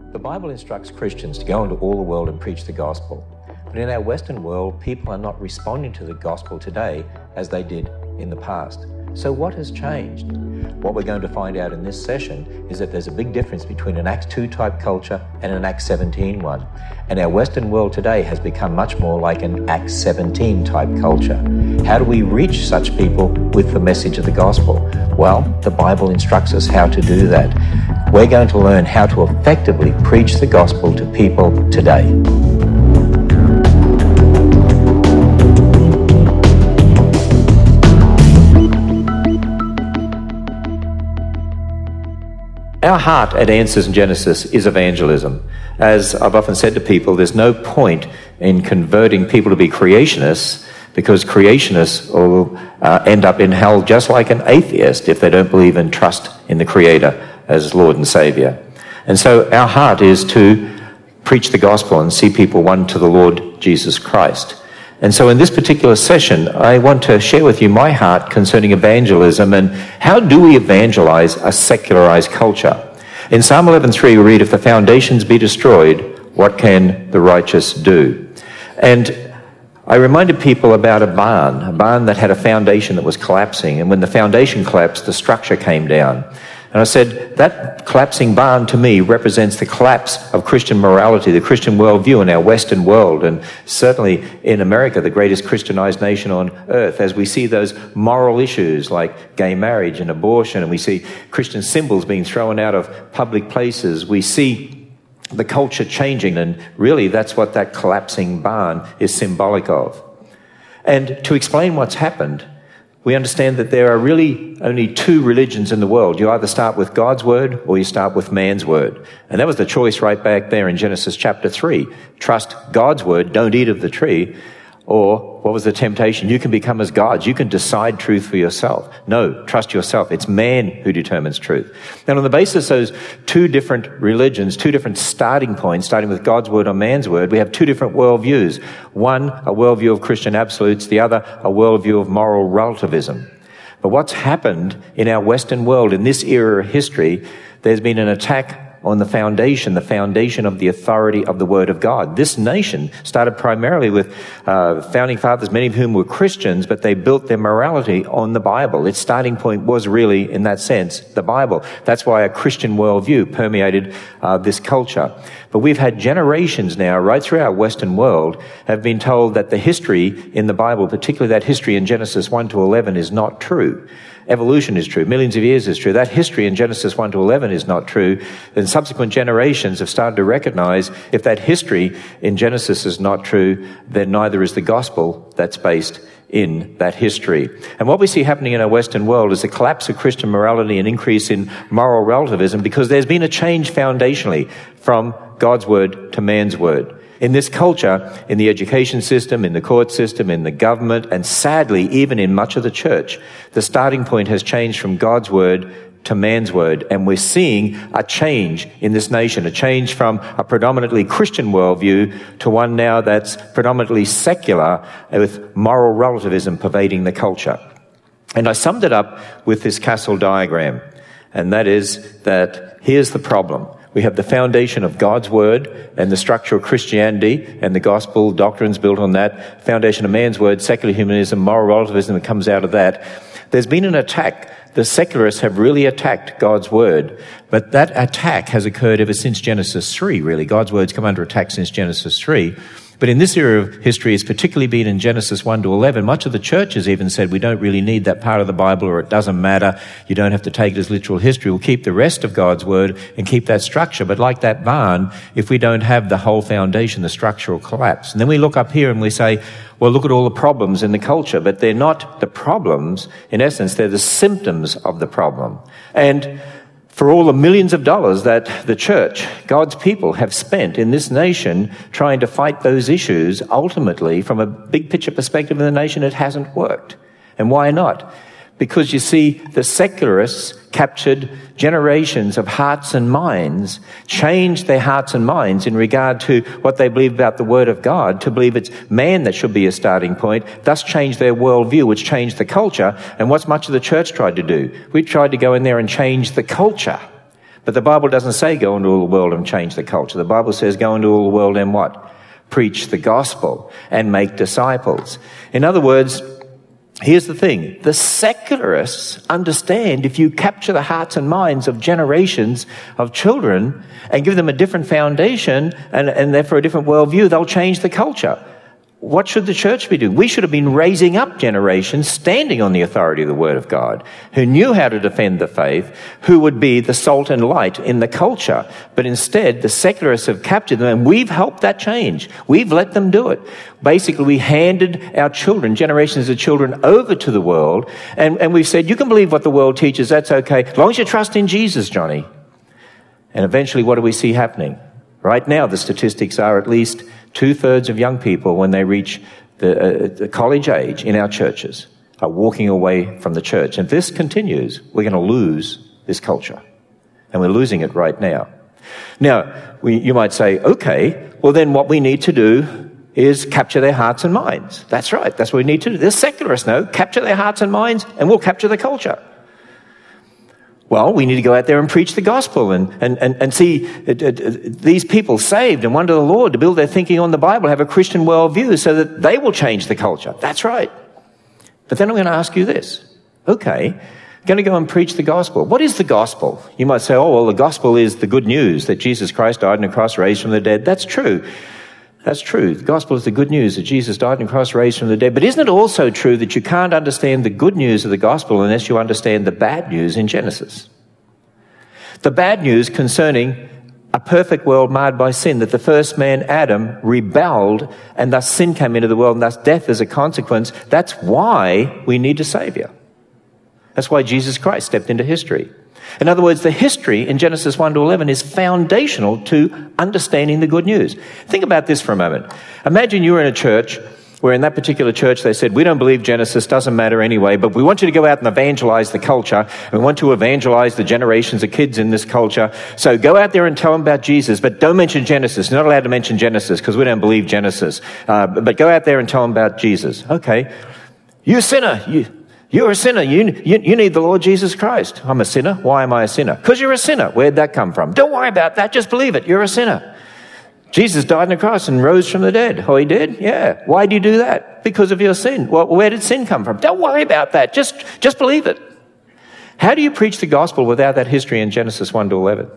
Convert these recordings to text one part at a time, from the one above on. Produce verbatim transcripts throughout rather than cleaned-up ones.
The Bible instructs Christians to go into all the world and preach the gospel. But in our Western world, people are not responding to the gospel today as they did in the past. So what has changed? What we're going to find out in this session is that there's a big difference between an Acts two type culture and an Acts seventeen one. And our Western world today has become much more like an Acts seventeen type culture. How do we reach such people with the message of the gospel? Well, the Bible instructs us how to do that. We're going to learn how to effectively preach the gospel to people today. Our heart at Answers in Genesis is evangelism. As I've often said to people, there's no point in converting people to be creationists, because creationists will uh, end up in hell just like an atheist if they don't believe and trust in the Creator as Lord and Saviour. And so our heart is to preach the gospel and see people won to the Lord Jesus Christ. And so in this particular session, I want to share with you my heart concerning evangelism and how do we evangelize a secularized culture. In Psalm eleven three, we read, "If the foundations be destroyed, what can the righteous do?" And I reminded people about a barn, a barn that had a foundation that was collapsing. And when the foundation collapsed, the structure came down. And I said, that collapsing barn to me represents the collapse of Christian morality, the Christian worldview in our Western world, and certainly in America, the greatest Christianized nation on earth, as we see those moral issues like gay marriage and abortion, and we see Christian symbols being thrown out of public places. We see the culture changing, and really that's what that collapsing barn is symbolic of. And to explain what's happened, we understand that there are really only two religions in the world. You either start with God's word or you start with man's word. And that was the choice right back there in Genesis chapter three. Trust God's word, don't eat of the tree. Or what was the temptation? You can become as gods. You can decide truth for yourself. No, trust yourself. It's man who determines truth. And on the basis of those two different religions, two different starting points, starting with God's word or man's word, we have two different worldviews. One, a worldview of Christian absolutes. The other, a worldview of moral relativism. But what's happened in our Western world in this era of history, there's been an attack on the foundation, the foundation of the authority of the Word of God. This nation started primarily with uh, founding fathers, many of whom were Christians, but they built their morality on the Bible. Its starting point was really, in that sense, the Bible. That's why a Christian worldview permeated uh, this culture. But we've had generations now, right through our Western world, have been told that the history in the Bible, particularly that history in Genesis one to eleven, is not true. Evolution is true. Millions of years is true. That history in Genesis one to eleven is not true. Then subsequent generations have started to recognize if that history in Genesis is not true, then neither is the gospel that's based in that history. And what we see happening in our Western world is the collapse of Christian morality and increase in moral relativism because there's been a change foundationally from God's word to man's word. In this culture, in the education system, in the court system, in the government, and sadly, even in much of the church, the starting point has changed from God's word to man's word. And we're seeing a change in this nation, a change from a predominantly Christian worldview to one now that's predominantly secular with moral relativism pervading the culture. And I summed it up with this castle diagram. And that is that here's the problem. We have the foundation of God's word and the structure of Christianity and the gospel doctrines built on that. Foundation of man's word, secular humanism, moral relativism that comes out of that. There's been an attack. The secularists have really attacked God's word. But that attack has occurred ever since Genesis three, really. God's word's come under attack since Genesis three. But in this era of history, it's particularly been in Genesis one to eleven. Much of the church has even said we don't really need that part of the Bible, or it doesn't matter. You don't have to take it as literal history. We'll keep the rest of God's word and keep that structure. But like that barn, if we don't have the whole foundation, the structure will collapse. And then we look up here and we say, well, look at all the problems in the culture. But they're not the problems. In essence, they're the symptoms of the problem. And for all the millions of dollars that the church, God's people, have spent in this nation trying to fight those issues, ultimately, from a big picture perspective in the nation, it hasn't worked. And why not? Because you see, the secularists captured generations of hearts and minds, changed their hearts and minds in regard to what they believe about the Word of God, to believe it's man that should be a starting point, thus changed their worldview, which changed the culture. And what's much of the church tried to do? We tried to go in there and change the culture. But the Bible doesn't say go into all the world and change the culture. The Bible says go into all the world and what? Preach the gospel and make disciples. In other words, here's the thing. The secularists understand if you capture the hearts and minds of generations of children and give them a different foundation and, and therefore a different worldview, they'll change the culture. What should the church be doing? We should have been raising up generations standing on the authority of the Word of God, who knew how to defend the faith, who would be the salt and light in the culture. But instead, the secularists have captured them, and we've helped that change. We've let them do it. Basically, we handed our children, generations of children, over to the world, and, and we've said, you can believe what the world teaches, that's okay, as long as you trust in Jesus, Johnny. And eventually, what do we see happening? Right now, the statistics are at least two-thirds of young people, when they reach the, uh, the college age in our churches, are walking away from the church. And if this continues, we're going to lose this culture. And we're losing it right now. Now, we, you might say, okay, well then what we need to do is capture their hearts and minds. That's right, that's what we need to do. The secularists know, capture their hearts and minds, and we'll capture the culture. Well, we need to go out there and preach the gospel and, and, and, and see uh, uh, these people saved and wonder the Lord, to build their thinking on the Bible, have a Christian worldview so that they will change the culture. That's right. But then I'm going to ask you this. Okay, I'm going to go and preach the gospel. What is the gospel? You might say, oh, well, the gospel is the good news that Jesus Christ died on the cross, raised from the dead. That's true. That's true. The gospel is the good news that Jesus died on the cross, raised from the dead. But isn't it also true that you can't understand the good news of the gospel unless you understand the bad news in Genesis? The bad news concerning a perfect world marred by sin, that the first man, Adam, rebelled, and thus sin came into the world, and thus death is a consequence. That's why we need a Savior. That's why Jesus Christ stepped into history. In other words, the history in Genesis one to eleven is foundational to understanding the good news. Think about this for a moment. Imagine you were in a church where in that particular church they said, we don't believe Genesis, doesn't matter anyway, but we want you to go out and evangelize the culture. We want to evangelize the generations of kids in this culture. So go out there and tell them about Jesus, but don't mention Genesis. You're not allowed to mention Genesis because we don't believe Genesis. Uh, but go out there and tell them about Jesus. Okay. You sinner. You... You're a sinner. You, you, you need the Lord Jesus Christ. I'm a sinner. Why am I a sinner? Because you're a sinner. Where'd that come from? Don't worry about that. Just believe it. You're a sinner. Jesus died on the cross and rose from the dead. Oh, he did? Yeah. Why do you do that? Because of your sin. Well, where did sin come from? Don't worry about that. Just, just believe it. How do you preach the gospel without that history in Genesis one to eleven?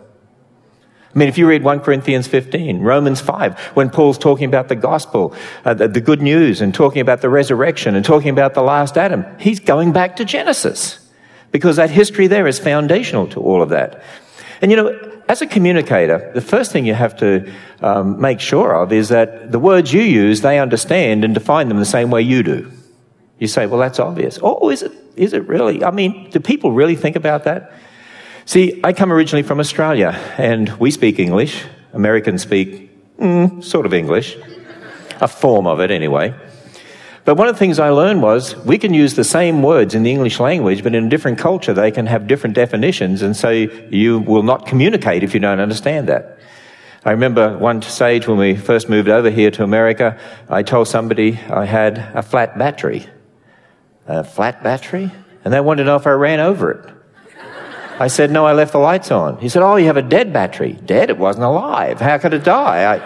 I mean, if you read First Corinthians fifteen, Romans five, when Paul's talking about the gospel, uh, the, the good news, and talking about the resurrection, and talking about the last Adam, he's going back to Genesis, because that history there is foundational to all of that. And you know, as a communicator, the first thing you have to um, make sure of is that the words you use, they understand and define them the same way you do. You say, well, that's obvious. Oh, is it? Is it really? I mean, do people really think about that? See, I come originally from Australia, and we speak English. Americans speak mm, sort of English, a form of it anyway. But one of the things I learned was we can use the same words in the English language, but in a different culture they can have different definitions, and so you will not communicate if you don't understand that. I remember one stage when we first moved over here to America, I told somebody I had a flat battery. A flat battery? And they wanted to know if I ran over it. I said, no, I left the lights on. He said, oh, you have a dead battery. Dead? It wasn't alive. How could it die?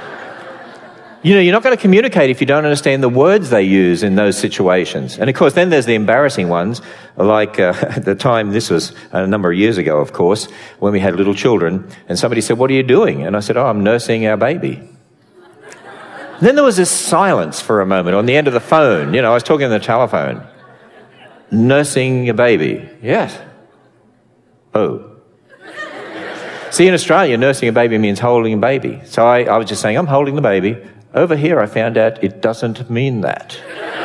I... You know, you're not going to communicate if you don't understand the words they use in those situations. And of course, then there's the embarrassing ones, like uh, at the time, this was a number of years ago, of course, when we had little children, and somebody said, what are you doing? And I said, oh, I'm nursing our baby. And then there was this silence for a moment on the end of the phone. You know, I was talking on the telephone. Nursing a baby. Yes. Oh. See, in Australia, nursing a baby means holding a baby. So I, I was just saying, I'm holding the baby. Over here, I found out it doesn't mean that.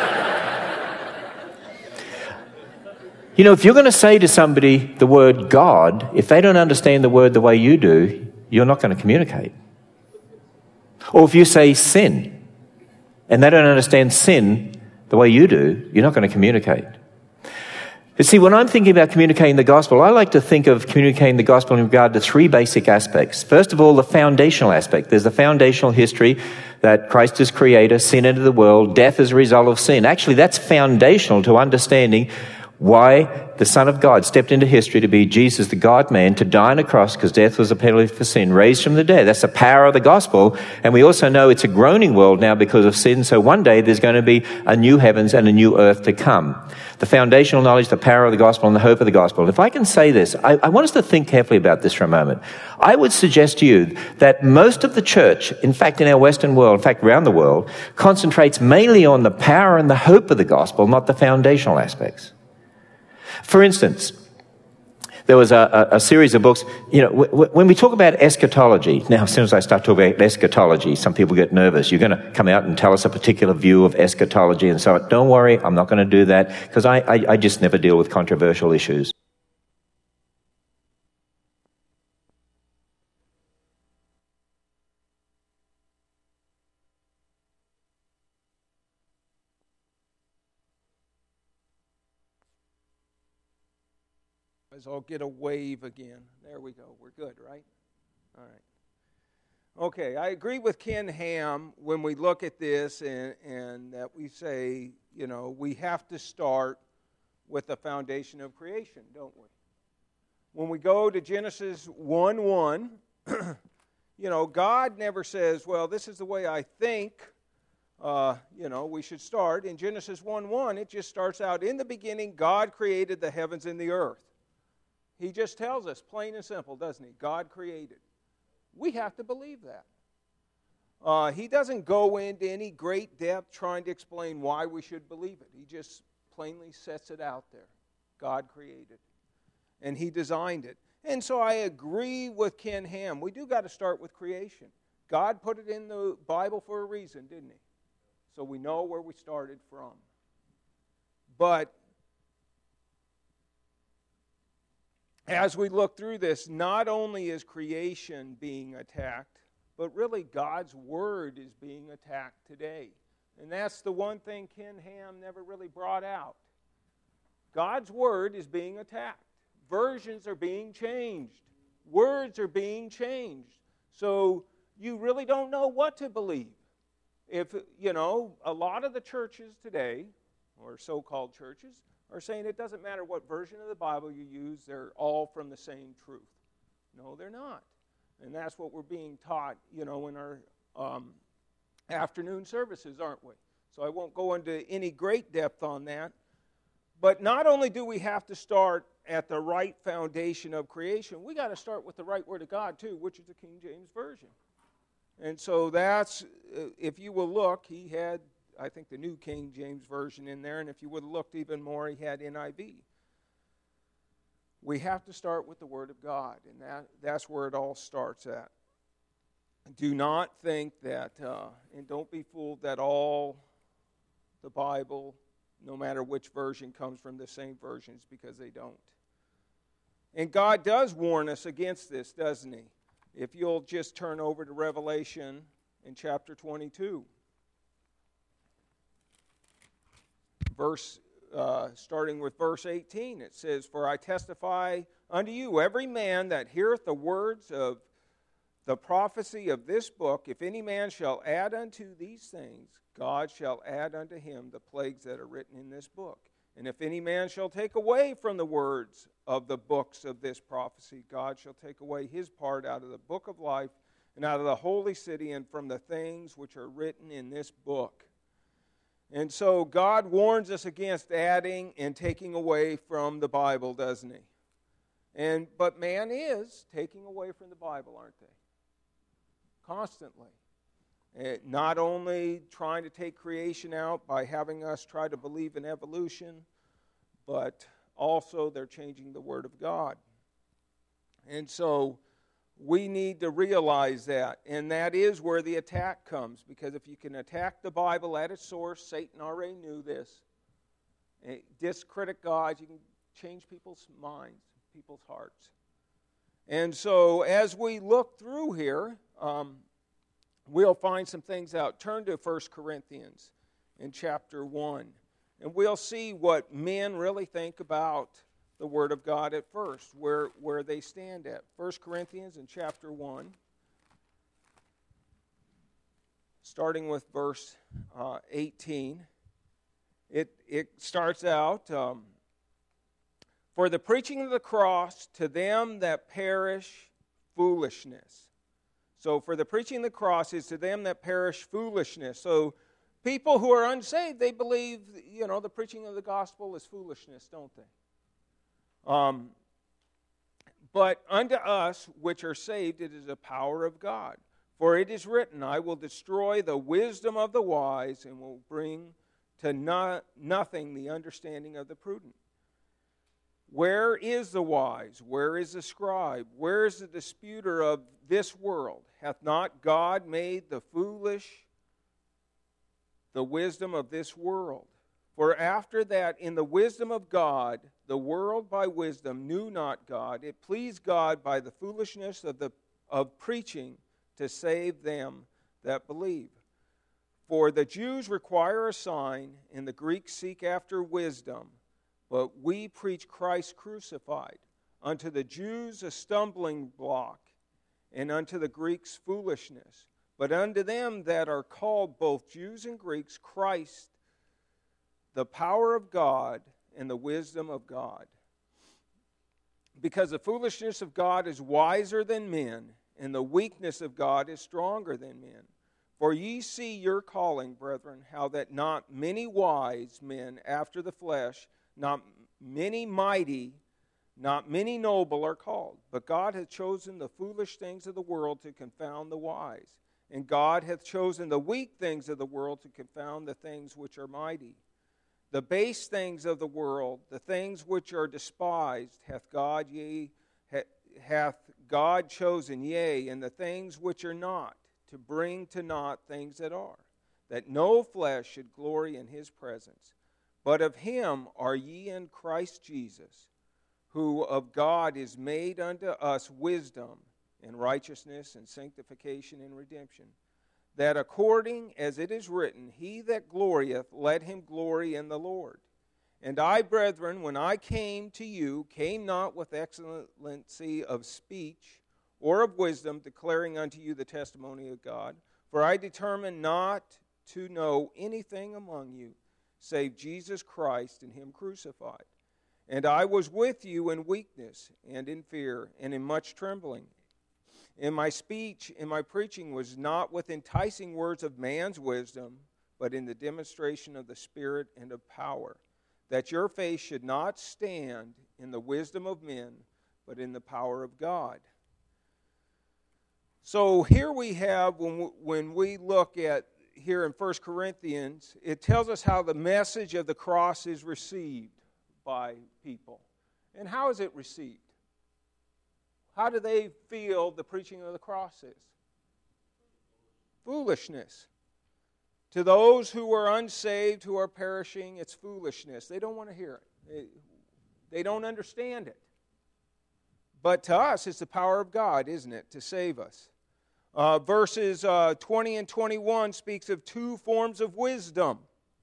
You know, if you're going to say to somebody the word God, if they don't understand the word the way you do, you're not going to communicate. Or if you say sin, and they don't understand sin the way you do, you're not going to communicate. You see, when I'm thinking about communicating the gospel, I like to think of communicating the gospel in regard to three basic aspects. First of all, the foundational aspect. There's the foundational history that Christ is creator, sin entered the world, death as a result of sin. Actually, that's foundational to understanding Why the Son of God stepped into history to be Jesus, the God-man, to die on a cross because death was a penalty for sin, raised from the dead. That's the power of the gospel. And we also know it's a groaning world now because of sin. So one day there's going to be a new heavens and a new earth to come. The foundational knowledge, the power of the gospel, and the hope of the gospel. If I can say this, I, I want us to think carefully about this for a moment. I would suggest to you that most of the church, in fact in our Western world, in fact around the world, concentrates mainly on the power and the hope of the gospel, not the foundational aspects. For instance, there was a, a, a series of books, you know, w- w- when we talk about eschatology, now as soon as I start talking about eschatology, some people get nervous. You're going to come out and tell us a particular view of eschatology and so on. Don't worry, I'm not going to do that because I, I, I just never deal with controversial issues. I'll get a wave again. There we go. We're good, right? All right. Okay, I agree with Ken Ham when we look at this and, and that we say, you know, we have to start with the foundation of creation, don't we? When we go to Genesis one one, you know, God never says, well, this is the way I think, uh, you know, we should start. In Genesis one one, it just starts out, in the beginning, God created the heavens and the earth. He just tells us, plain and simple, doesn't he? God created. We have to believe that. Uh, he doesn't go into any great depth trying to explain why we should believe it. He just plainly sets it out there. God created. And He designed it. And so I agree with Ken Ham. We do got to start with creation. God put it in the Bible for a reason, didn't He? So we know where we started from. But as we look through this, not only is creation being attacked, but really God's Word is being attacked today. And that's the one thing Ken Ham never really brought out. God's Word is being attacked. Versions are being changed. Words are being changed. So you really don't know what to believe. If, you know, a lot of the churches today, or so-called churches, are saying it doesn't matter what version of the Bible you use, they're all from the same truth. No, they're not. And that's what we're being taught, you know, in our um, afternoon services, aren't we? So I won't go into any great depth on that. But not only do we have to start at the right foundation of creation, we got to start with the right Word of God too, which is the King James Version. And so that's, uh, if you will look, he had, I think, the New King James Version in there, and if you would have looked even more, he had N I V. We have to start with the Word of God, and that, that's where it all starts at. Do not think that, uh, and don't be fooled that all the Bible, no matter which version, comes from the same versions, because they don't. And God does warn us against this, doesn't He? If you'll just turn over to Revelation in chapter twenty-two. Verse, uh, starting with verse eighteen, it says, "For I testify unto you, every man that heareth the words of the prophecy of this book, if any man shall add unto these things, God shall add unto him the plagues that are written in this book. And if any man shall take away from the words of the books of this prophecy, God shall take away his part out of the book of life and out of the holy city and from the things which are written in this book." And so God warns us against adding and taking away from the Bible, doesn't He? And but man is taking away from the Bible, aren't they? Constantly. It, not only trying to take creation out by having us try to believe in evolution, but also they're changing the Word of God. And so we need to realize that, and that is where the attack comes, because if you can attack the Bible at its source, Satan already knew this, discredit God, you can change people's minds, people's hearts. And so as we look through here, um, we'll find some things out. Turn to First Corinthians in chapter one, and we'll see what men really think about the Word of God at first, where, where they stand at. First Corinthians in chapter one, starting with verse uh, eighteen. It, it starts out, um, For the preaching of the cross to them that perish, foolishness. So for the preaching of the cross is to them that perish, foolishness. So people who are unsaved, they believe, you know, the preaching of the gospel is foolishness, don't they? Um, but unto us which are saved, it is the power of God. For it is written, I will destroy the wisdom of the wise and will bring to no, nothing the understanding of the prudent. Where is the wise? Where is the scribe? Where is the disputer of this world? Hath not God made the foolish the wisdom of this world? For after that, in the wisdom of God, the world by wisdom knew not God. It pleased God by the foolishness of the of preaching to save them that believe. For the Jews require a sign, and the Greeks seek after wisdom. But we preach Christ crucified, unto the Jews a stumbling block, and unto the Greeks foolishness. But unto them that are called both Jews and Greeks, Christ, the power of God and the wisdom of God. Because the foolishness of God is wiser than men, and the weakness of God is stronger than men. For ye see your calling, brethren, how that not many wise men after the flesh, not many mighty, not many noble are called. But God hath chosen the foolish things of the world to confound the wise. And God hath chosen the weak things of the world to confound the things which are mighty. The base things of the world, the things which are despised, hath God, yea, hath God chosen, yea, and the things which are not, to bring to naught things that are, that no flesh should glory in his presence. But of him are ye in Christ Jesus, who of God is made unto us wisdom and righteousness and sanctification and redemption, that according as it is written, he that glorieth, let him glory in the Lord. And I, brethren, when I came to you, came not with excellency of speech or of wisdom, declaring unto you the testimony of God. For I determined not to know anything among you, save Jesus Christ and him crucified. And I was with you in weakness and in fear and in much trembling. And my speech and my preaching was not with enticing words of man's wisdom, but in the demonstration of the Spirit and of power, that your faith should not stand in the wisdom of men, but in the power of God. So here we have, when we, when we look at here in First Corinthians, it tells us how the message of the cross is received by people. And how is it received? How do they feel the preaching of the cross is? Foolishness. To those who are unsaved, who are perishing, it's foolishness. They don't want to hear it. They don't understand it. But to us, it's the power of God, isn't it, to save us. Uh, verses uh, twenty and twenty-one speaks of two forms of wisdom.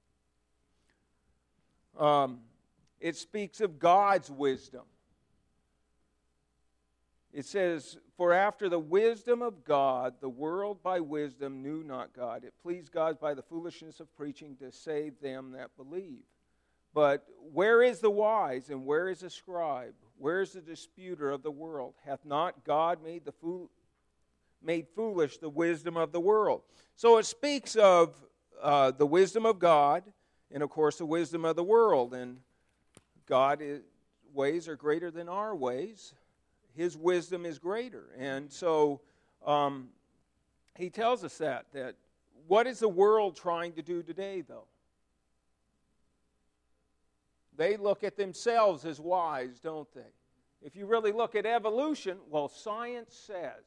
Um, it speaks of God's wisdom. It says, for after the wisdom of God, the world by wisdom knew not God. It pleased God by the foolishness of preaching to save them that believe. But where is the wise and where is the scribe? Where is the disputer of the world? Hath not God made the fool, made foolish the wisdom of the world? So it speaks of uh, the wisdom of God and, of course, the wisdom of the world. And God's ways are greater than our ways. His wisdom is greater. And so um, he tells us that, that what is the world trying to do today, though? They look at themselves as wise, don't they? If you really look at evolution, well, science says.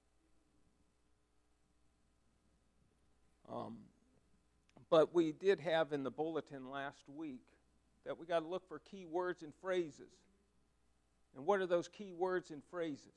Um, but we did have in the bulletin last week that we got to look for key words and phrases. And what are those key words and phrases?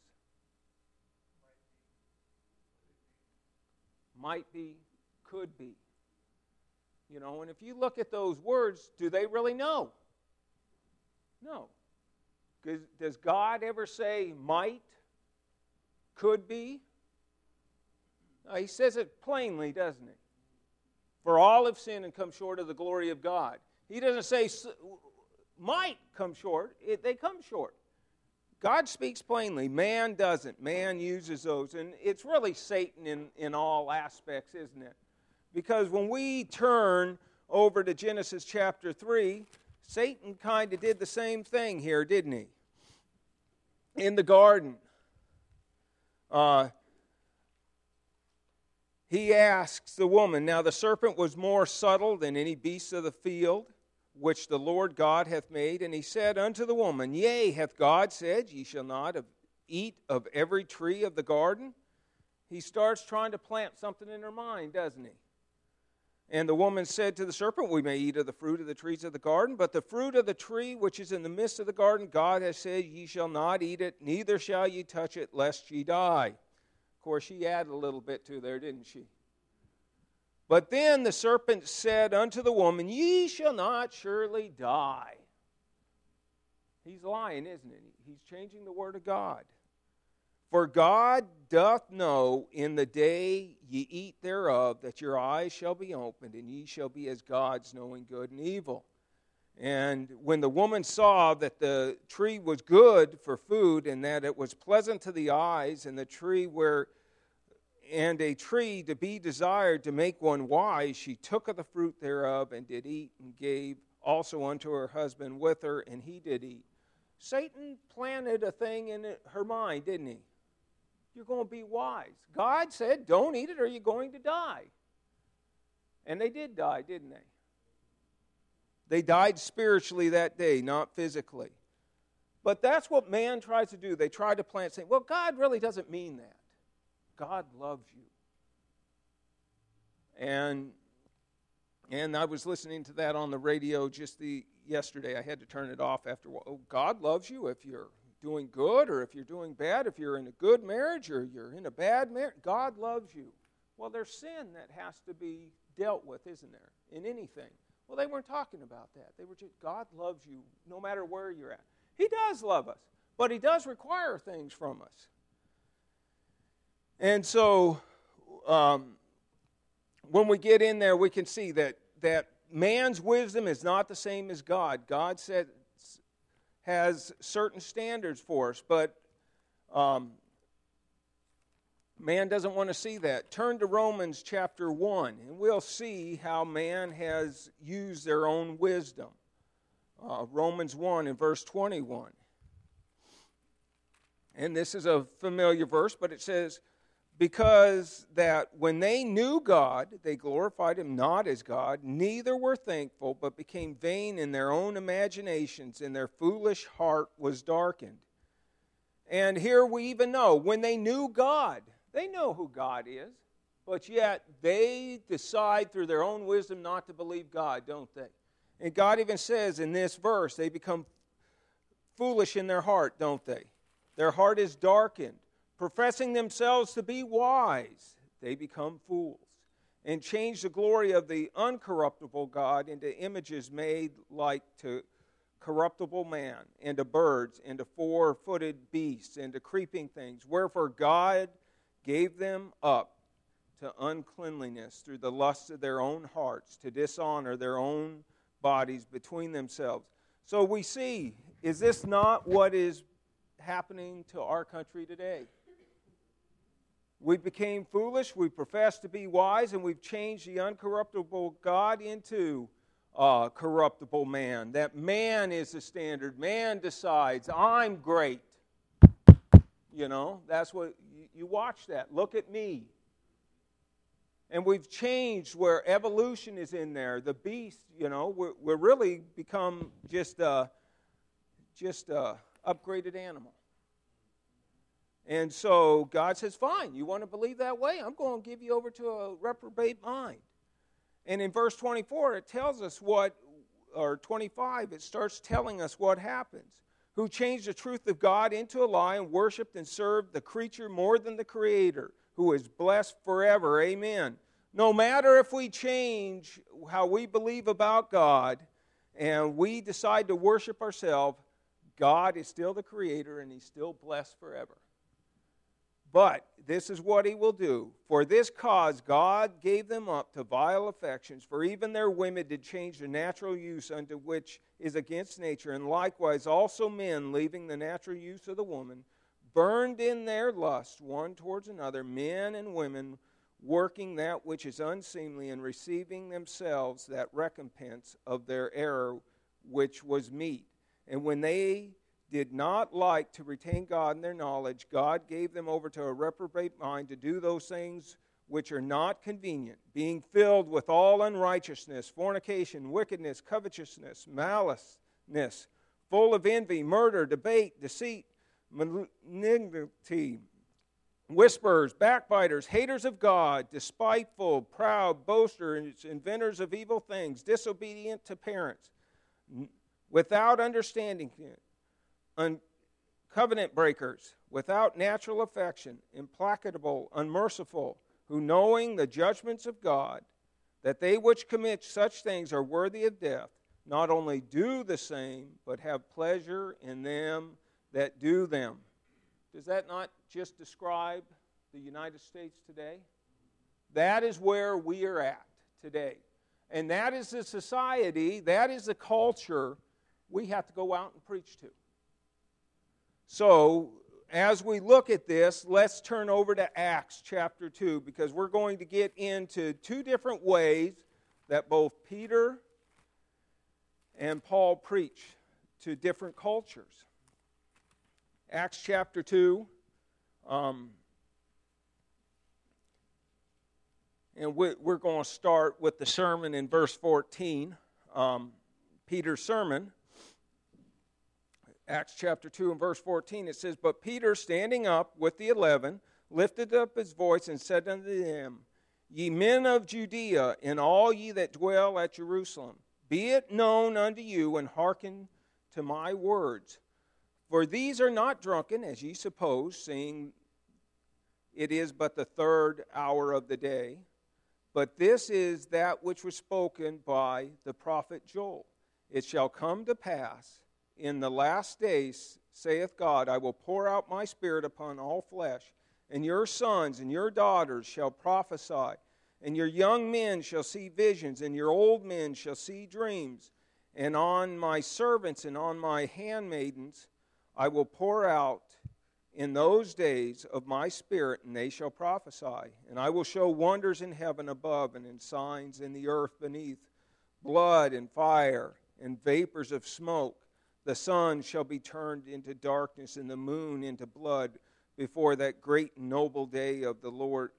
Might be, could be. You know, and if you look at those words, do they really know? No. Does God ever say might, could be? No, he says it plainly, doesn't he? For all have sinned and come short of the glory of God. He doesn't say might come short, it, they come short. God speaks plainly. Man doesn't. Man uses those. And it's really Satan in, in all aspects, isn't it? Because when we turn over to Genesis chapter three, Satan kind of did the same thing here, didn't he? In the garden. Uh, he asks the woman, now the serpent was more subtle than any beast of the field, which the Lord God hath made. And he said unto the woman, yea, hath God said, ye shall not eat of every tree of the garden? He starts trying to plant something in her mind, doesn't he? And the woman said to the serpent, we may eat of the fruit of the trees of the garden, but the fruit of the tree which is in the midst of the garden, God has said, ye shall not eat it, neither shall ye touch it, lest ye die. Of course, she added a little bit to there, didn't she? But then the serpent said unto the woman, ye shall not surely die. He's lying, isn't he? He's changing the word of God. For God doth know in the day ye eat thereof that your eyes shall be opened, and ye shall be as gods, knowing good and evil. And when the woman saw that the tree was good for food, and that it was pleasant to the eyes, and the tree where and a tree to be desired to make one wise, she took of the fruit thereof, and did eat, and gave also unto her husband with her, and he did eat. Satan planted a thing in her mind, didn't he? You're going to be wise. God said, don't eat it or you're going to die. And they did die, didn't they? They died spiritually that day, not physically. But that's what man tries to do. They try to plant, saying, well, God really doesn't mean that. God loves you. And and I was listening to that on the radio just the yesterday. I had to turn it off after a while. Oh, God loves you if you're doing good or if you're doing bad, if you're in a good marriage or you're in a bad marriage. God loves you. Well, there's sin that has to be dealt with, isn't there, in anything? Well, they weren't talking about that. They were just, God loves you no matter where you're at. He does love us, but he does require things from us. And so um, when we get in there, we can see that, that man's wisdom is not the same as God. God said, has certain standards for us, but um, man doesn't want to see that. Turn to Romans chapter one, and we'll see how man has used their own wisdom. Uh, Romans one and verse twenty-one. And this is a familiar verse, but it says, because that when they knew God, they glorified him not as God, neither were thankful, but became vain in their own imaginations, and their foolish heart was darkened. And here we even know, when they knew God, they know who God is, but yet they decide through their own wisdom not to believe God, don't they? And God even says in this verse, they become foolish in their heart, don't they? Their heart is darkened. Professing themselves to be wise, they become fools, and change the glory of the uncorruptible God into images made like to corruptible man, and to birds, and to four-footed beasts, and to creeping things. Wherefore God gave them up to uncleanliness through the lusts of their own hearts, to dishonor their own bodies between themselves. So we see, is this not what is happening to our country today? We became foolish, we profess to be wise, and we've changed the uncorruptible God into uh, corruptible man. That man is the standard. Man decides, I'm great. You know, that's what, you, you watch that. Look at me. And we've changed where evolution is in there. The beast, you know, we're, we're really become just a, just a upgraded animal. And so God says, fine, you want to believe that way? I'm going to give you over to a reprobate mind. And in verse twenty-four, it tells us what, or twenty-five, it starts telling us what happens. Who changed the truth of God into a lie and worshiped and served the creature more than the Creator, who is blessed forever. Amen. No matter if we change how we believe about God and we decide to worship ourselves, God is still the Creator and he's still blessed forever. But this is what he will do. For this cause God gave them up to vile affections, for even their women did change the natural use unto which is against nature, and likewise also men, leaving the natural use of the woman, burned in their lust one towards another, men and women, working that which is unseemly, and receiving themselves that recompense of their error which was meet. And when they did not like to retain God in their knowledge, God gave them over to a reprobate mind to do those things which are not convenient, being filled with all unrighteousness, fornication, wickedness, covetousness, maliceness, full of envy, murder, debate, deceit, malignity, whisperers, backbiters, haters of God, despiteful, proud, boasters, inventors of evil things, disobedient to parents, without understanding, un- covenant breakers, without natural affection, implacable, unmerciful, who knowing the judgments of God, that they which commit such things are worthy of death, not only do the same, but have pleasure in them that do them. Does that not just describe the United States today? That is where we are at today. And that is the society, that is the culture we have to go out and preach to. So, as we look at this, let's turn over to Acts chapter two, because we're going to get into two different ways that both Peter and Paul preach to different cultures. Acts chapter two, um, and we, we're going to start with the sermon in verse fourteen, um, Peter's sermon. Acts chapter two and verse fourteen, it says, But Peter, standing up with the eleven, lifted up his voice and said unto them, Ye men of Judea, and all ye that dwell at Jerusalem, be it known unto you, and hearken to my words. For these are not drunken, as ye suppose, seeing it is but the third hour of the day. But this is that which was spoken by the prophet Joel. It shall come to pass in the last days, saith God, I will pour out my spirit upon all flesh, and your sons and your daughters shall prophesy, and your young men shall see visions, and your old men shall see dreams. And on my servants and on my handmaidens I will pour out in those days of my spirit, and they shall prophesy. And I will show wonders in heaven above, and in signs in the earth beneath, blood and fire and vapors of smoke. The sun shall be turned into darkness, and the moon into blood, before that great and noble day of the Lord,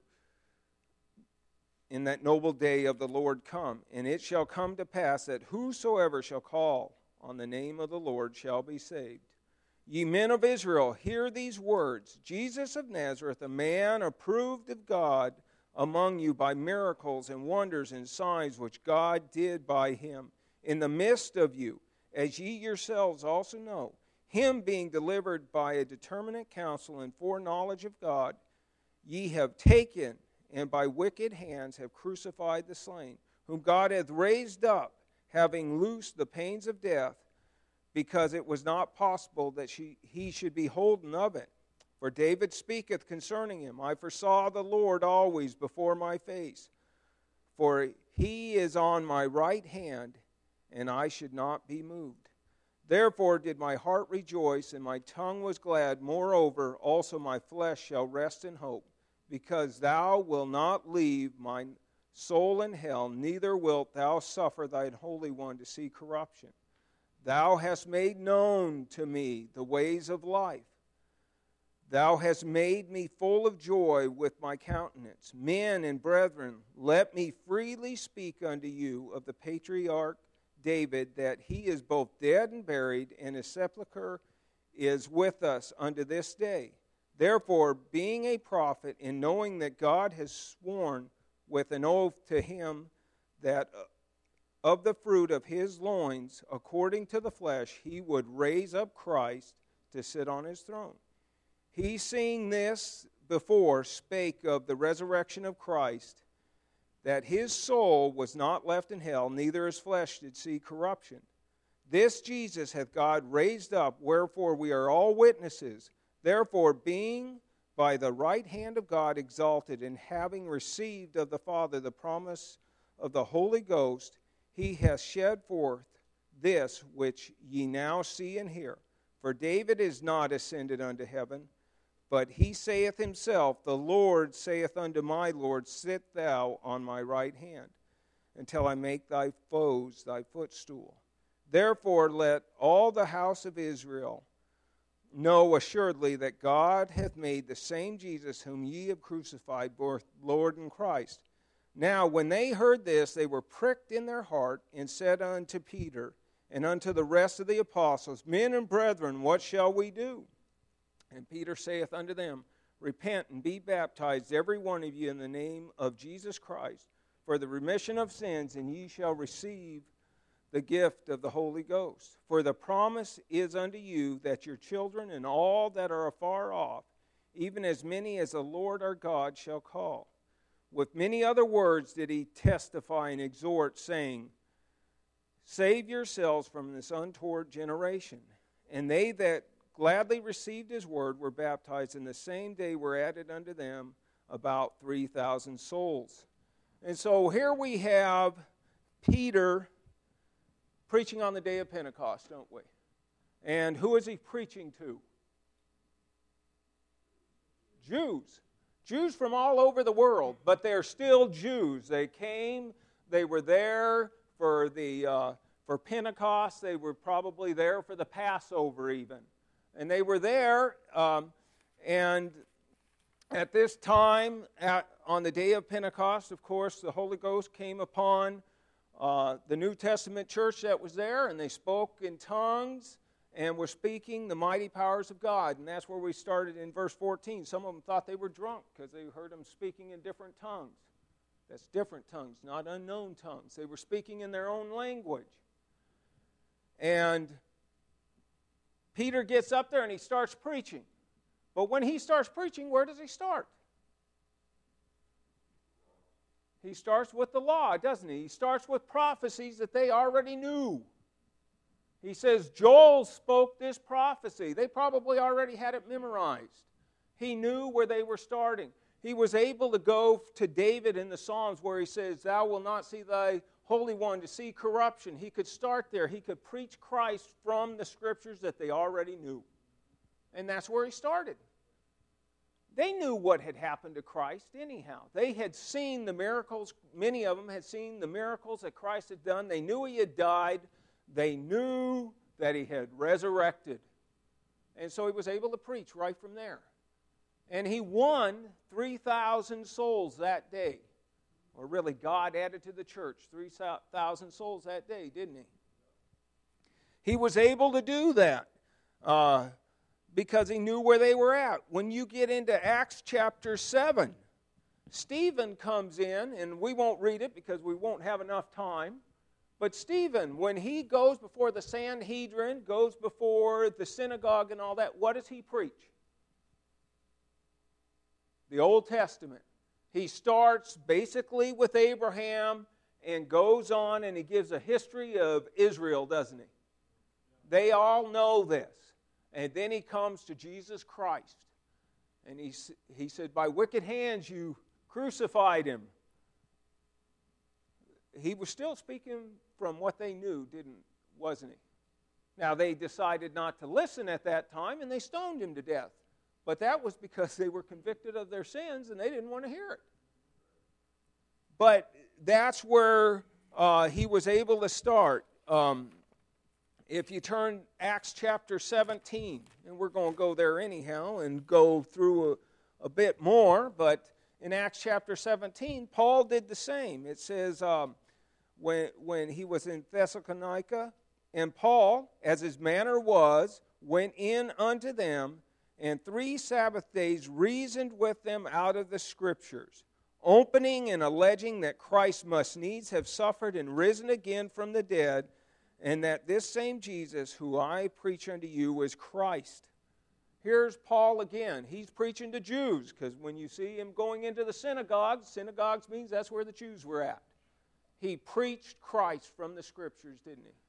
in that noble day of the Lord come. And it shall come to pass that whosoever shall call on the name of the Lord shall be saved. Ye men of Israel, hear these words. Jesus of Nazareth, a man approved of God among you by miracles and wonders and signs which God did by him in the midst of you, as ye yourselves also know, him being delivered by a determinate counsel and foreknowledge of God, ye have taken, and by wicked hands have crucified the slain, whom God hath raised up, having loosed the pains of death, because it was not possible that she, he should be holden of it. For David speaketh concerning him, I foresaw the Lord always before my face, for he is on my right hand, and I should not be moved. Therefore did my heart rejoice, and my tongue was glad. Moreover, also my flesh shall rest in hope, because thou wilt not leave my soul in hell, neither wilt thou suffer thine Holy One to see corruption. Thou hast made known to me the ways of life. Thou hast made me full of joy with my countenance. Men and brethren, let me freely speak unto you of the patriarch David, that he is both dead and buried, and his sepulchre is with us unto this day. Therefore, being a prophet, and knowing that God has sworn with an oath to him that of the fruit of his loins, according to the flesh, he would raise up Christ to sit on his throne. He, seeing this before, spake of the resurrection of Christ, that his soul was not left in hell, neither his flesh did see corruption. This Jesus hath God raised up, wherefore we are all witnesses. Therefore, being by the right hand of God exalted, and having received of the Father the promise of the Holy Ghost, he hath shed forth this which ye now see and hear. For David is not ascended unto heaven, but he saith himself, the Lord saith unto my Lord, sit thou on my right hand, until I make thy foes thy footstool. Therefore let all the house of Israel know assuredly that God hath made the same Jesus whom ye have crucified, both Lord and Christ. Now when they heard this, they were pricked in their heart, and said unto Peter and unto the rest of the apostles, Men and brethren, what shall we do? And Peter saith unto them, Repent and be baptized, every one of you, in the name of Jesus Christ, for the remission of sins, and ye shall receive the gift of the Holy Ghost. For the promise is unto you that your children and all that are afar off, even as many as the Lord our God shall call. With many other words did he testify and exhort, saying, Save yourselves from this untoward generation. And they that gladly received his word were baptized, and the same day were added unto them about three thousand souls. And so here we have Peter preaching on the day of Pentecost, don't we? And who is he preaching to? Jews. Jews from all over the world, but they're still Jews. They came, they were there for the uh, for Pentecost. They were probably there for the Passover even. And they were there, um, and at this time, at, on the day of Pentecost, of course, the Holy Ghost came upon Uh, the New Testament church that was there, and they spoke in tongues and were speaking the mighty powers of God. And that's where we started in verse fourteen. Some of them thought they were drunk because they heard them speaking in different tongues. That's different tongues, not unknown tongues. They were speaking in their own language. And Peter gets up there and he starts preaching. But when he starts preaching, where does he start? He starts with the law, doesn't he? He starts with prophecies that they already knew. He says, Joel spoke this prophecy. They probably already had it memorized. He knew where they were starting. He was able to go to David in the Psalms where he says, Thou wilt not see thy Holy One to see corruption. He could start there. He could preach Christ from the Scriptures that they already knew. And that's where he started. They knew what had happened to Christ anyhow. They had seen the miracles. Many of them had seen the miracles that Christ had done. They knew he had died. They knew that he had resurrected. And so he was able to preach right from there. And he won three thousand souls that day. Or really, God added to the church three thousand souls that day, didn't he? He was able to do that. Uh, Because he knew where they were at. When you get into Acts chapter seven, Stephen comes in, and we won't read it because we won't have enough time. But Stephen, when he goes before the Sanhedrin, goes before the synagogue and all that, what does he preach? The Old Testament. He starts basically with Abraham and goes on, and he gives a history of Israel, doesn't he? They all know this. And then he comes to Jesus Christ. And he, he said, By wicked hands you crucified him. He was still speaking from what they knew, didn't, wasn't he? Now, they decided not to listen at that time, and they stoned him to death. But that was because they were convicted of their sins, and they didn't want to hear it. But that's where uh, he was able to start. Um, If you turn Acts chapter seventeen, and we're going to go there anyhow and go through a, a bit more, but in Acts chapter seventeen, Paul did the same. It says um, when, when he was in Thessalonica, and Paul, as his manner was, went in unto them, and three Sabbath days reasoned with them out of the Scriptures, opening and alleging that Christ must needs have suffered and risen again from the dead, and that this same Jesus who I preach unto you is Christ. Here's Paul again. He's preaching to Jews, because when you see him going into the synagogues, synagogues means that's where the Jews were at. He preached Christ from the Scriptures, didn't he?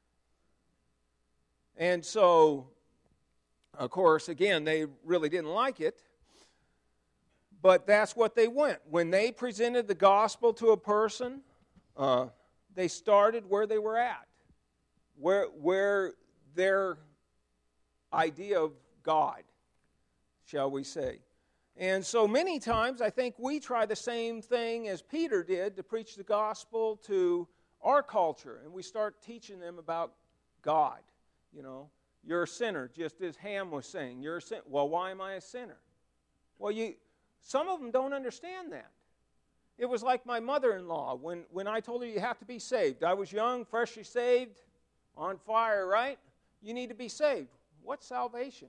And so, of course, again, they really didn't like it. but that's what they went. When they presented the gospel to a person, uh, they started where they were at, where, where their idea of God, shall we say. And so many times I think we try the same thing as Peter did to preach the gospel to our culture, and we start teaching them about God. You know, you're a sinner, just as Ham was saying. You're a sinner. Well, why am I a sinner? Well, you. Some of them don't understand that. It was like my mother-in-law when, when I told her you have to be saved. I was young, freshly saved, on fire, right? You need to be saved. What's salvation?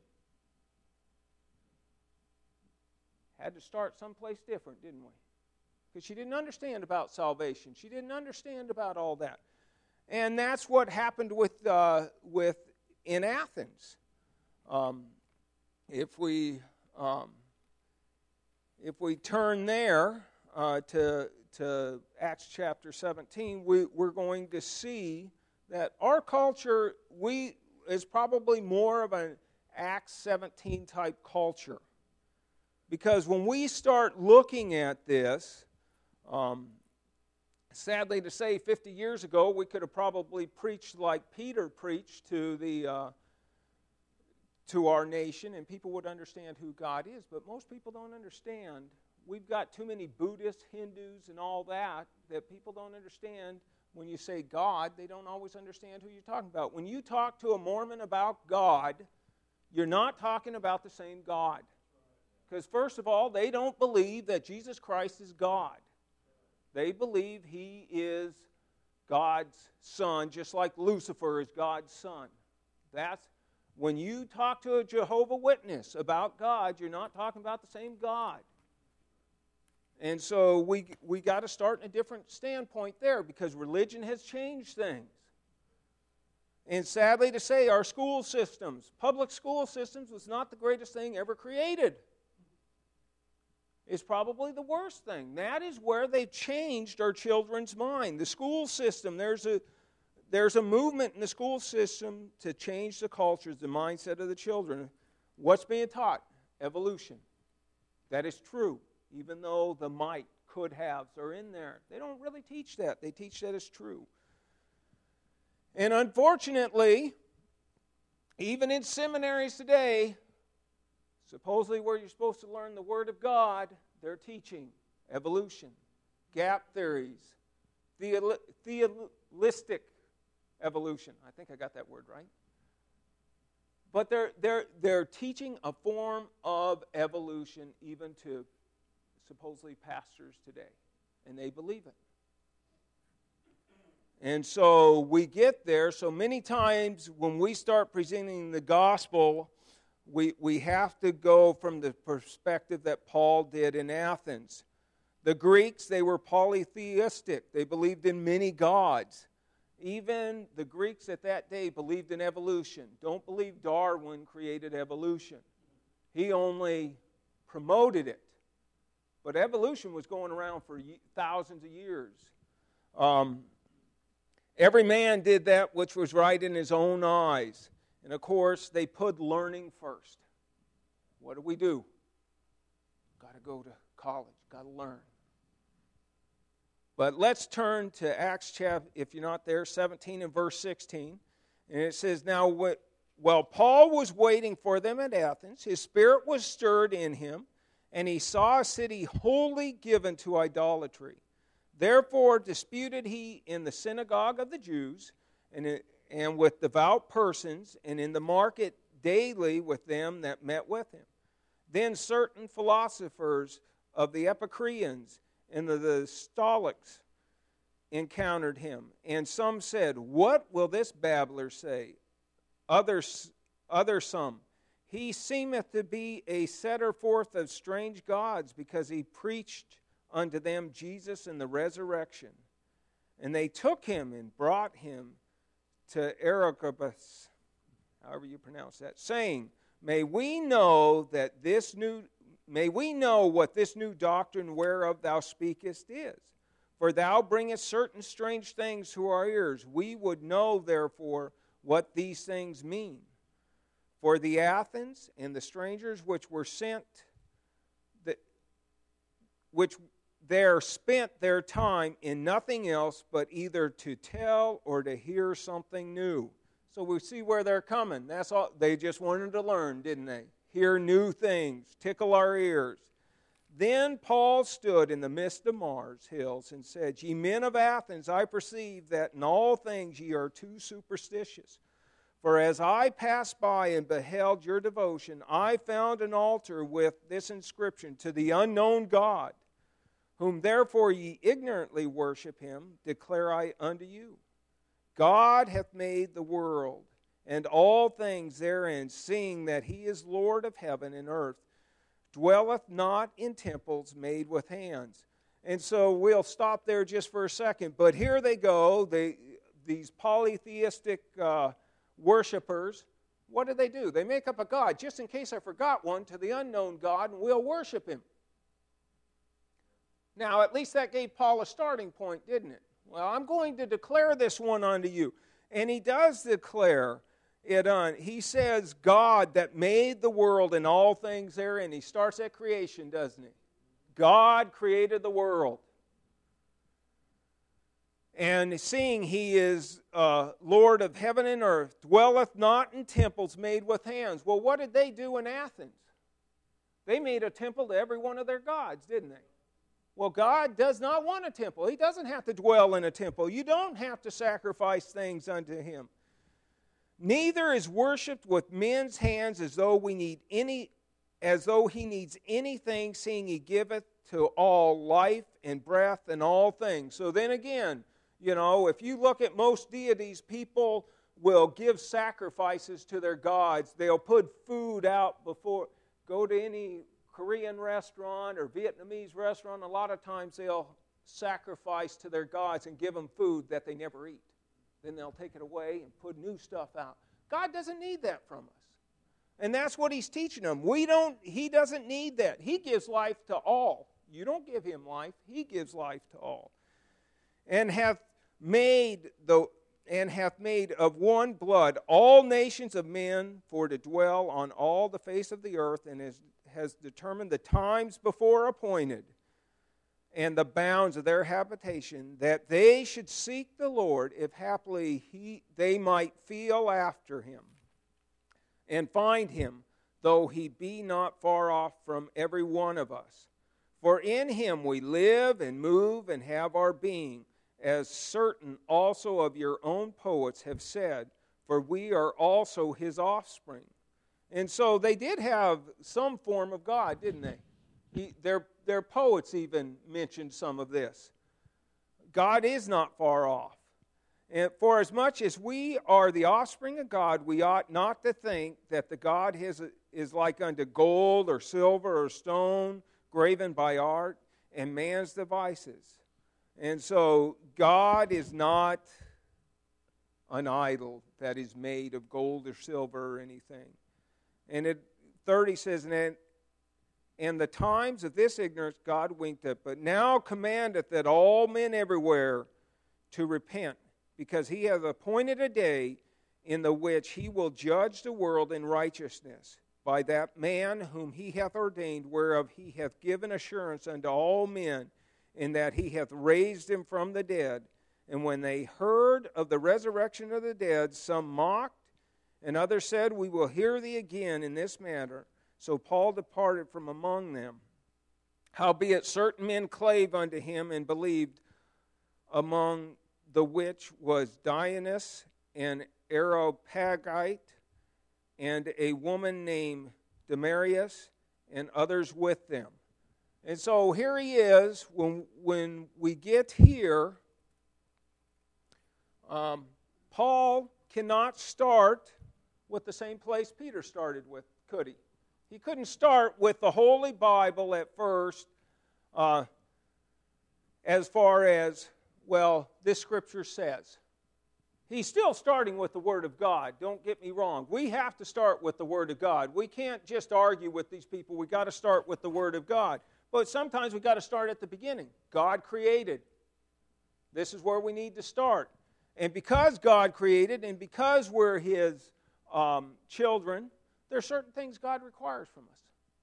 Had to start someplace different, didn't we? Because she didn't understand about salvation. She didn't understand about all that. And that's what happened with uh, with in Athens. Um, if we um, if we turn there uh, to to Acts chapter seventeen, we, we're going to see that our culture we is probably more of an Acts seventeen type culture. Because when we start looking at this, um, sadly to say, fifty years ago, we could have probably preached like Peter preached to the uh, to our nation, and people would understand who God is. But most people don't understand. We've got too many Buddhists, Hindus, and all that, that people don't understand. When you say God, they don't always understand who you're talking about. When you talk to a Mormon about God, you're not talking about the same God. Because first of all, they don't believe that Jesus Christ is God. They believe He is God's Son, just like Lucifer is God's son. That's when you talk to a Jehovah's Witness about God, you're not talking about the same God. And so we we got to start in a different standpoint there, because religion has changed things. And sadly to say, our school systems, public school systems, was not the greatest thing ever created. It's probably the worst thing. That is where they've changed our children's mind. The school system, there's a there's a movement in the school system to change the cultures, the mindset of the children. What's being taught? Evolution. That is true, even though the might, could haves are in there. They don't really teach that. They teach that it's true. And unfortunately, even in seminaries today, supposedly where you're supposed to learn the Word of God, they're teaching evolution, gap theories, theoli- theistic evolution. I think I got that word right. But they're, they're, they're teaching a form of evolution even to supposedly pastors today. And they believe it. And so we get there. So many times when we start presenting the gospel, We we have to go from the perspective that Paul did in Athens. The Greeks, they were polytheistic. They believed in many gods. Even the Greeks at that day believed in evolution. Don't believe Darwin created evolution. He only promoted it. But evolution was going around for thousands of years. Um, every man did that which was right in his own eyes. And of course, they put learning first. What do we do? Got to go to college, got to learn. But let's turn to Acts chapter, if you're not there, seventeen and verse sixteen. And it says, Now, while Paul was waiting for them at Athens, his spirit was stirred in him, and he saw a city wholly given to idolatry. Therefore disputed he in the synagogue of the Jews, and it and with devout persons, and in the market daily with them that met with him. Then certain philosophers of the Epicureans and the, the Stoics encountered him. And some said, What will this babbler say? Others, others some, He seemeth to be a setter forth of strange gods, because he preached unto them Jesus and the resurrection. And they took him and brought him to Areopagus, however you pronounce that, saying, May we know that this new, may we know what this new doctrine whereof thou speakest is. For thou bringest certain strange things to our ears. We would know, therefore, what these things mean. For the Athens and the strangers which were sent, that which there spent their time in nothing else but either to tell or to hear something new. So we see where they're coming. That's all. They just wanted to learn, didn't they? Hear new things, tickle our ears. Then Paul stood in the midst of Mars hills and said, Ye men of Athens, I perceive that in all things ye are too superstitious. For as I passed by and beheld your devotion, I found an altar with this inscription, To the unknown God, whom therefore ye ignorantly worship him, declare I unto you. God hath made the world, and all things therein, seeing that he is Lord of heaven and earth, dwelleth not in temples made with hands. And so we'll stop there just for a second. But here they go, they, these polytheistic uh, worshipers. What do they do? They make up a god, just in case I forgot one, to the unknown God, and we'll worship him. Now, at least that gave Paul a starting point, didn't it? Well, I'm going to declare this one unto you. And he does declare it on. He says, God that made the world and all things therein. He starts at creation, doesn't he? God created the world. And seeing he is uh, Lord of heaven and earth, dwelleth not in temples made with hands. Well, what did they do in Athens? They made a temple to every one of their gods, didn't they? Well, God does not want a temple. He doesn't have to dwell in a temple. You don't have to sacrifice things unto him. Neither is worshipped with men's hands as though we need any, as though he needs anything, seeing he giveth to all life and breath and all things. So then again, you know, if you look at most deities, people will give sacrifices to their gods. They'll put food out before, go to any Korean restaurant or Vietnamese restaurant, a lot of times they'll sacrifice to their gods and give them food that they never eat. Then they'll take it away and put new stuff out. God doesn't need that from us. And that's what he's teaching them. We don't, he doesn't need that. He gives life to all. You don't give him life. He gives life to all. And hath made the and hath made of one blood all nations of men for to dwell on all the face of the earth, and is has determined the times before appointed and the bounds of their habitation, that they should seek the Lord, if haply he, they might feel after him, and find him, though he be not far off from every one of us. For in him we live and move and have our being, as certain also of your own poets have said, for we are also his offspring. And so they did have some form of God, didn't they? He, their, their poets even mentioned some of this. God is not far off. And for as much as we are the offspring of God, we ought not to think that the God is, is like unto gold or silver or stone, graven by art and man's devices. And so God is not an idol that is made of gold or silver or anything. And it thirty says, and, and the times of this ignorance God winked at, but now commandeth that all men everywhere to repent, because he hath appointed a day in the which he will judge the world in righteousness by that man whom he hath ordained, whereof he hath given assurance unto all men, in that he hath raised him from the dead. And when they heard of the resurrection of the dead, some mocked, and others said, We will hear thee again in this matter. So Paul departed from among them. Howbeit certain men clave unto him and believed, among the which was Dionysius and Areopagite, and a woman named Demarius, and others with them. And so here he is. When, when we get here, um, Paul cannot start with the same place Peter started with, could he? He couldn't start with the Holy Bible at first, uh, as far as, well, this Scripture says. He's still starting with the Word of God. Don't get me wrong. We have to start with the Word of God. We can't just argue with these people. We've got to start with the Word of God. But sometimes we've got to start at the beginning. God created. This is where we need to start. And because God created, and because we're His um, children, there are certain things God requires from us.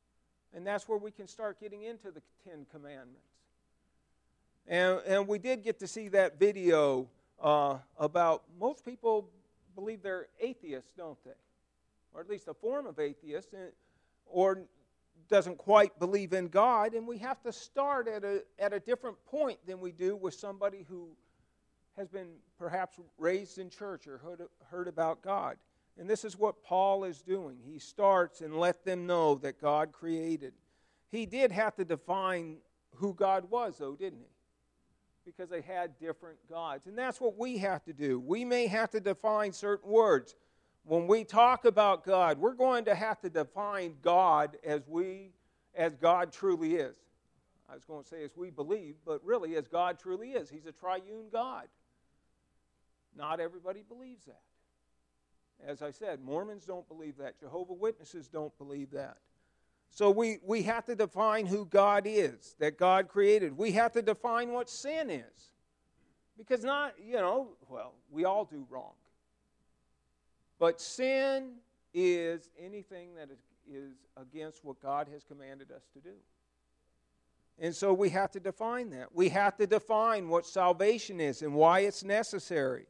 And that's where we can start getting into the Ten Commandments. And, and we did get to see that video uh, about, most people believe they're atheists, don't they? Or at least a form of atheist, or doesn't quite believe in God. And we have to start at a, at a different point than we do with somebody who has been perhaps raised in church or heard, heard about God. And this is what Paul is doing. He starts and let them know that God created. He did have to define who God was, though, didn't he? Because they had different gods. And that's what we have to do. We may have to define certain words. When we talk about God, we're going to have to define God as we, as God truly is. I was going to say as we believe, but really as God truly is. He's a triune God. Not everybody believes that. As I said, Mormons don't believe that. Jehovah's Witnesses don't believe that. So we, we have to define who God is, that God created. We have to define what sin is. Because not, you know, well, we all do wrong. But sin is anything that is, is against what God has commanded us to do. And so we have to define that. We have to define what salvation is and why it's necessary.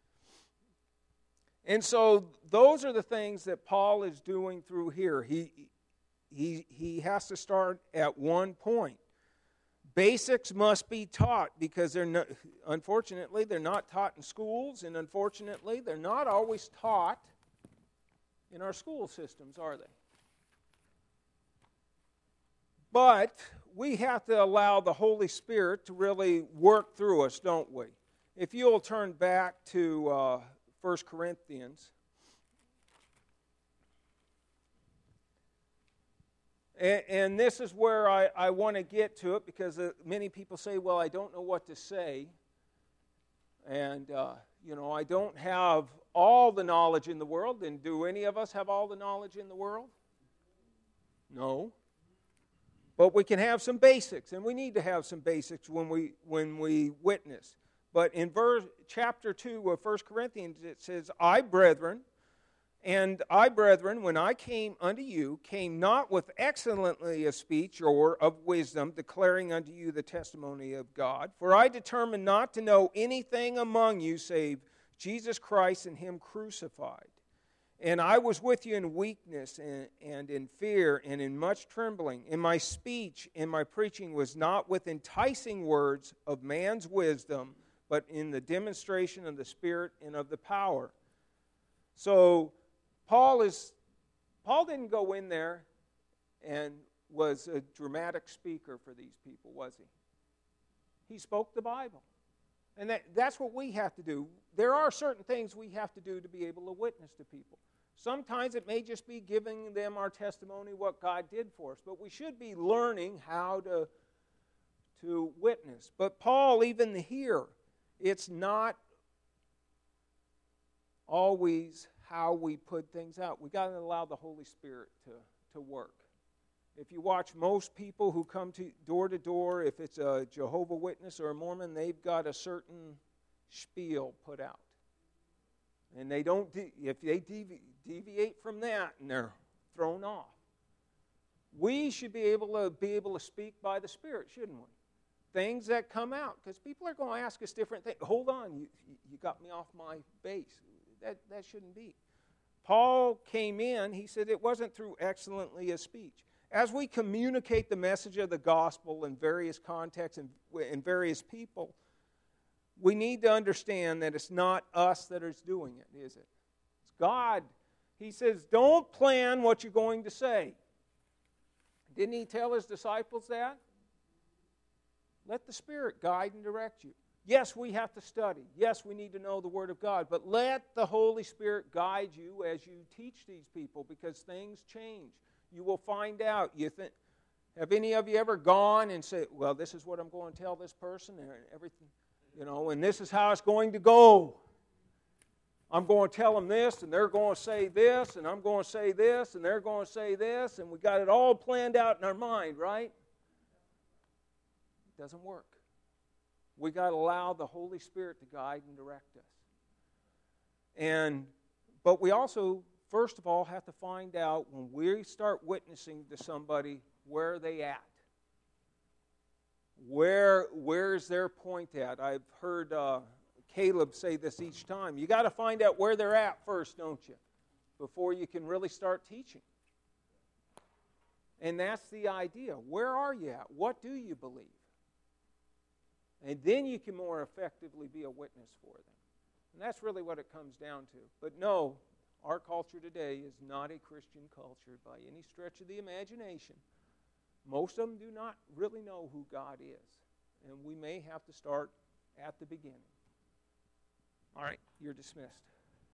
And so those are the things that Paul is doing through here. He, he, he has to start at one point. Basics must be taught because they're not, unfortunately, they're not taught in schools, and unfortunately, they're not always taught in our school systems, are they? But we have to allow the Holy Spirit to really work through us, don't we? If you'll turn back to uh, First Corinthians. And, and this is where I, I want to get to it, because uh, many people say, well, I don't know what to say. And, uh, you know, I don't have all the knowledge in the world. And do any of us have all the knowledge in the world? No. But we can have some basics, and we need to have some basics when we when we witness. But in verse chapter two of First Corinthians, it says, I, brethren, and I, brethren, when I came unto you, came not with excellently of speech or of wisdom, declaring unto you the testimony of God. For I determined not to know anything among you save Jesus Christ and Him crucified. And I was with you in weakness and, and in fear and in much trembling. And my speech and my preaching was not with enticing words of man's wisdom, but in the demonstration of the Spirit and of the power. So Paul is Paul didn't go in there and was a dramatic speaker for these people, was he? He spoke the Bible. And that, that's what we have to do. There are certain things we have to do to be able to witness to people. Sometimes it may just be giving them our testimony, what God did for us. But we should be learning how to, to witness. But Paul, even here, it's not always how we put things out. We've got to allow the Holy Spirit to, to work. If you watch most people who come to door to door, if it's a Jehovah's Witness or a Mormon, they've got a certain spiel put out. And they don't, de- if they devi- deviate from that, and they're thrown off. We should be able to be able to speak by the Spirit, shouldn't we? Things that come out, because people are going to ask us different things. Hold on, you you got me off my base. That that shouldn't be. Paul came in, he said it wasn't through excellently a speech. As we communicate the message of the gospel in various contexts and in various people, we need to understand that it's not us that is doing it, is it? It's God. He says, don't plan what you're going to say. Didn't he tell his disciples that? Let the Spirit guide and direct you. Yes, we have to study. Yes, we need to know the Word of God. But let the Holy Spirit guide you as you teach these people, because things change. You will find out. You think, have any of you ever gone and said, well, this is what I'm going to tell this person and everything, you know, and this is how it's going to go. I'm going to tell them this, and they're going to say this, and I'm going to say this, and they're going to say this, and we got it all planned out in our mind, right? It doesn't work. We got to allow the Holy Spirit to guide and direct us. And but we also, first of all, have to find out when we start witnessing to somebody where are they at? Where where's their point at? I've heard uh, Caleb say this each time. You got to find out where they're at first, don't you? Before you can really start teaching. And that's the idea. Where are you at? What do you believe? And then you can more effectively be a witness for them. And that's really what it comes down to. But no, our culture today is not a Christian culture by any stretch of the imagination. Most of them do not really know who God is. And we may have to start at the beginning. All right, you're dismissed.